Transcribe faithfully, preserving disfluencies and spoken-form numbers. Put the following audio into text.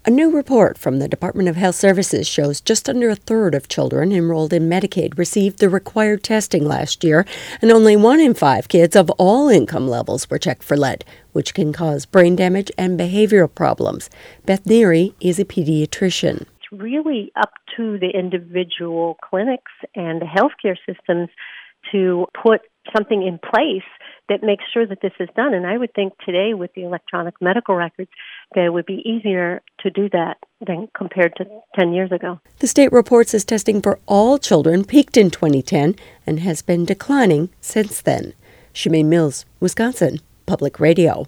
A new report from the Department of Health Services shows just under a third of children enrolled in Medicaid received the required testing last year, and only one in five kids of all income levels were checked for lead, which can cause brain damage and behavioral problems. Beth Neary is a pediatrician. It's really up to the individual clinics and the healthcare systems to put something in place that makes sure that this is done. And I would think today with the electronic medical records that it would be easier to do that than compared to ten years ago. The state reports as testing for all children peaked in twenty ten and has been declining since then. Chemaine Mills, Wisconsin Public Radio.